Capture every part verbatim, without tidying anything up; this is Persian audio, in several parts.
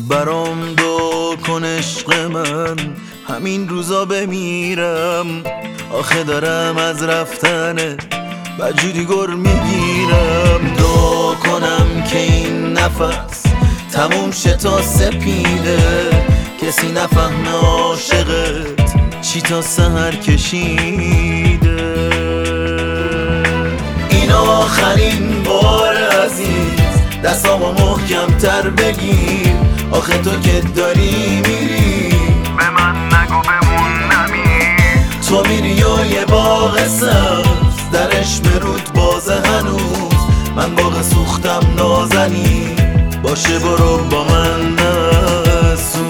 برام دعا کن عشق من، همین روزا بمیرم. آخه دارم از رفتنه بجوری گر میگیرم. دعا کنم که این نفس تموم شه تا سپیده، کسی نفهمه عاشقت چی تا سحر کشیده. این آخرین بار عزیز، دستامو محکم تر بگیر. آخه تو که داری میری به من نگو بمونمی. تو میری و یه باغ سبز درش مرود بازه هنوز. من باغ سوختم نازنی، باشه برو با من نسوز.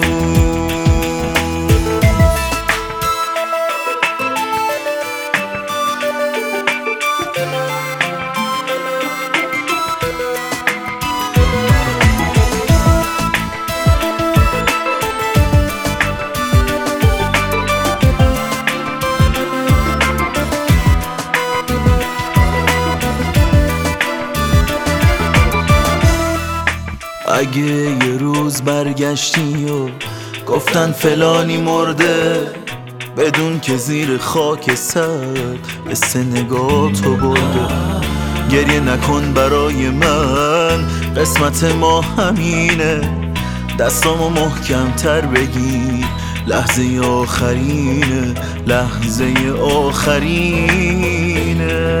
اگه یه روز برگشتی و گفتن فلانی مرده، بدون که زیر خاک سر قصه نگاه تو برده. گریه نکن برای من، قسمت ما همینه. دستامو محکم تر بگیر، لحظه آخرینه، لحظه آخرینه.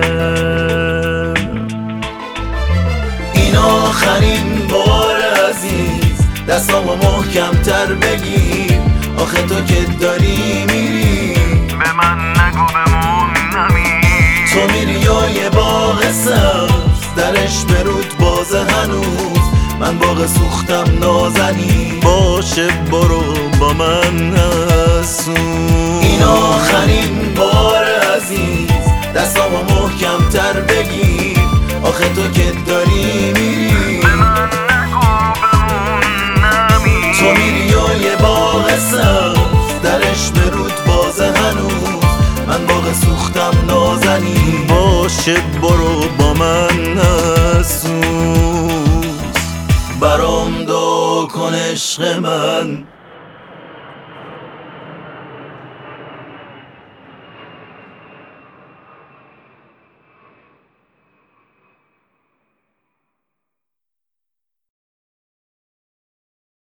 این آخرین بار عزیز، دستامو محکم تر بگیر. آخه تو که داری میری به من نگو بمونمی. تو میری و یه باغ سبز درش برود بازه هنوز. من باغ سوختم نازنی، باشه برو با من نسوز. این آخرین بار عزیز، دستامو محکم تر بگیر. آخه تو که داری میری به من نگو بمونمی. تو میری و یه باغ سبز درش برود بازه هنوز. من باغ سوختم نازنی، باشه برو با من نسوز. برام دعا کن عشق من،